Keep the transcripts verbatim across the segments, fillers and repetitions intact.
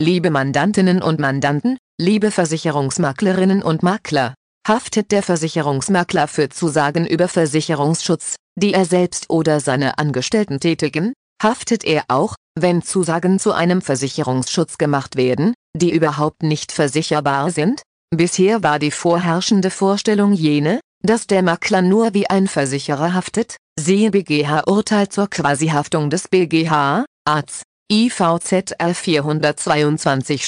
Liebe Mandantinnen und Mandanten, liebe Versicherungsmaklerinnen und Makler, haftet der Versicherungsmakler für Zusagen über Versicherungsschutz, die er selbst oder seine Angestellten tätigen? Haftet er auch, wenn Zusagen zu einem Versicherungsschutz gemacht werden, die überhaupt nicht versicherbar sind? Bisher war die vorherrschende Vorstellung jene, dass der Makler nur wie ein Versicherer haftet, siehe B G H-Urteil zur Quasihaftung des B G H, A Z, I V Z R vierhundertzweiundzwanzig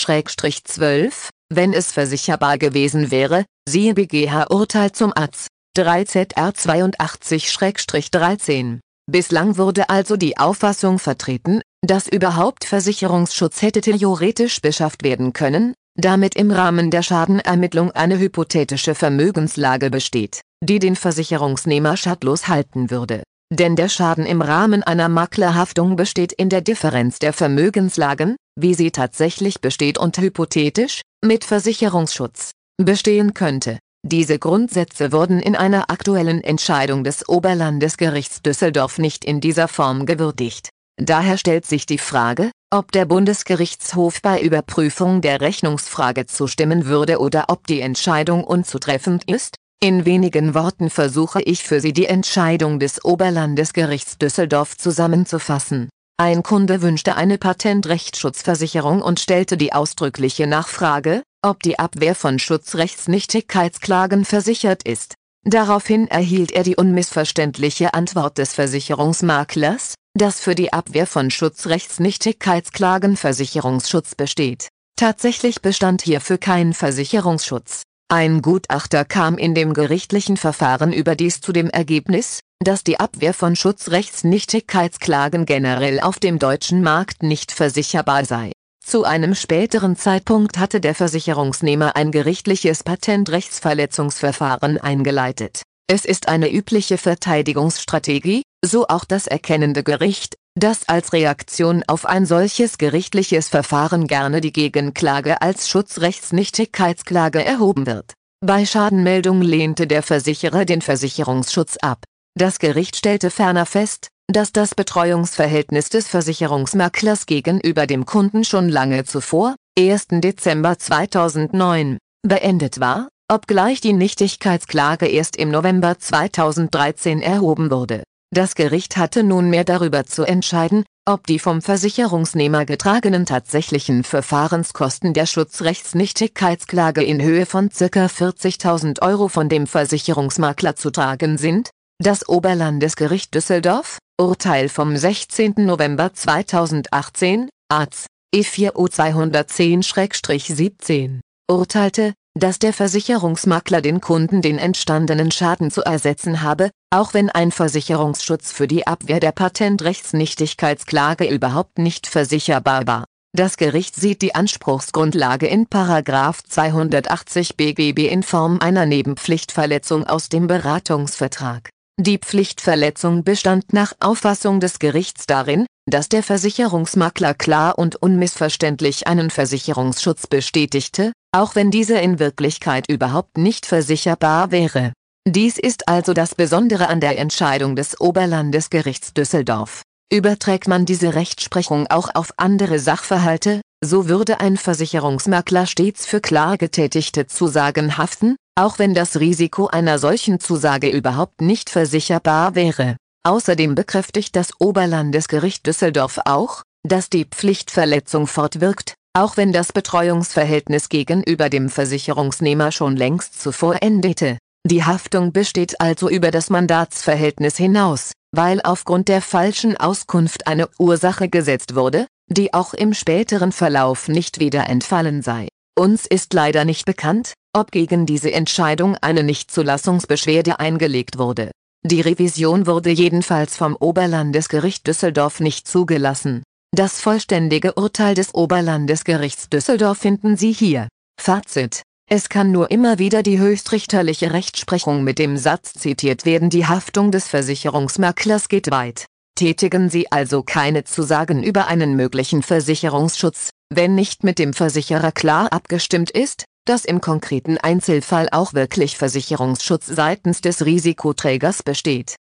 zwölf, wenn es versicherbar gewesen wäre, siehe B G H-Urteil zum A Z, drei Z R zweiundachtzig dreizehn. Bislang wurde also die Auffassung vertreten, dass überhaupt Versicherungsschutz hätte theoretisch beschafft werden können, damit im Rahmen der Schadenermittlung eine hypothetische Vermögenslage besteht, die den Versicherungsnehmer schadlos halten würde. Denn der Schaden im Rahmen einer Maklerhaftung besteht in der Differenz der Vermögenslagen, wie sie tatsächlich besteht und hypothetisch, mit Versicherungsschutz, bestehen könnte. Diese Grundsätze wurden in einer aktuellen Entscheidung des Oberlandesgerichts Düsseldorf nicht in dieser Form gewürdigt. Daher stellt sich die Frage, ob der Bundesgerichtshof bei Überprüfung der Rechnungsfrage zustimmen würde oder ob die Entscheidung unzutreffend ist. In wenigen Worten versuche ich für Sie die Entscheidung des Oberlandesgerichts Düsseldorf zusammenzufassen. Ein Kunde wünschte eine Patentrechtsschutzversicherung und stellte die ausdrückliche Nachfrage, ob die Abwehr von Schutzrechtsnichtigkeitsklagen versichert ist. Daraufhin erhielt er die unmissverständliche Antwort des Versicherungsmaklers, dass für die Abwehr von Schutzrechtsnichtigkeitsklagen Versicherungsschutz besteht. Tatsächlich bestand hierfür kein Versicherungsschutz. Ein Gutachter kam in dem gerichtlichen Verfahren überdies zu dem Ergebnis, dass die Abwehr von Schutzrechtsnichtigkeitsklagen generell auf dem deutschen Markt nicht versicherbar sei. Zu einem späteren Zeitpunkt hatte der Versicherungsnehmer ein gerichtliches Patentrechtsverletzungsverfahren eingeleitet. Es ist eine übliche Verteidigungsstrategie, so auch das erkennende Gericht, dass als Reaktion auf ein solches gerichtliches Verfahren gerne die Gegenklage als Schutzrechtsnichtigkeitsklage erhoben wird. Bei Schadenmeldung lehnte der Versicherer den Versicherungsschutz ab. Das Gericht stellte ferner fest, dass das Betreuungsverhältnis des Versicherungsmaklers gegenüber dem Kunden schon lange zuvor, ersten Dezember zweitausendneun, beendet war, obgleich die Nichtigkeitsklage erst im November zweitausenddreizehn erhoben wurde. Das Gericht hatte nunmehr darüber zu entscheiden, ob die vom Versicherungsnehmer getragenen tatsächlichen Verfahrenskosten der Schutzrechtsnichtigkeitsklage in Höhe von ca. vierzigtausend Euro von dem Versicherungsmakler zu tragen sind. Das Oberlandesgericht Düsseldorf, Urteil vom sechzehnten November zweitausendachtzehn, A Z, E vier U zweihundertzehn siebzehn, urteilte, dass der Versicherungsmakler den Kunden den entstandenen Schaden zu ersetzen habe, auch wenn ein Versicherungsschutz für die Abwehr der Patentrechtsnichtigkeitsklage überhaupt nicht versicherbar war. Das Gericht sieht die Anspruchsgrundlage in Paragraph zweihundertachtzig B G B in Form einer Nebenpflichtverletzung aus dem Beratungsvertrag. Die Pflichtverletzung bestand nach Auffassung des Gerichts darin, dass der Versicherungsmakler klar und unmissverständlich einen Versicherungsschutz bestätigte, auch wenn dieser in Wirklichkeit überhaupt nicht versicherbar wäre. Dies ist also das Besondere an der Entscheidung des Oberlandesgerichts Düsseldorf. Überträgt man diese Rechtsprechung auch auf andere Sachverhalte, so würde ein Versicherungsmakler stets für klar getätigte Zusagen haften, auch wenn das Risiko einer solchen Zusage überhaupt nicht versicherbar wäre. Außerdem bekräftigt das Oberlandesgericht Düsseldorf auch, dass die Pflichtverletzung fortwirkt, auch wenn das Betreuungsverhältnis gegenüber dem Versicherungsnehmer schon längst zuvor endete. Die Haftung besteht also über das Mandatsverhältnis hinaus, weil aufgrund der falschen Auskunft eine Ursache gesetzt wurde, die auch im späteren Verlauf nicht wieder entfallen sei. Uns ist leider nicht bekannt, ob gegen diese Entscheidung eine Nichtzulassungsbeschwerde eingelegt wurde. Die Revision wurde jedenfalls vom Oberlandesgericht Düsseldorf nicht zugelassen. Das vollständige Urteil des Oberlandesgerichts Düsseldorf finden Sie hier. Fazit: Es kann nur immer wieder die höchstrichterliche Rechtsprechung mit dem Satz zitiert werden: Die Haftung des Versicherungsmaklers geht weit. Tätigen Sie also keine Zusagen über einen möglichen Versicherungsschutz, wenn nicht mit dem Versicherer klar abgestimmt ist, dass im konkreten Einzelfall auch wirklich Versicherungsschutz seitens des Risikoträgers besteht.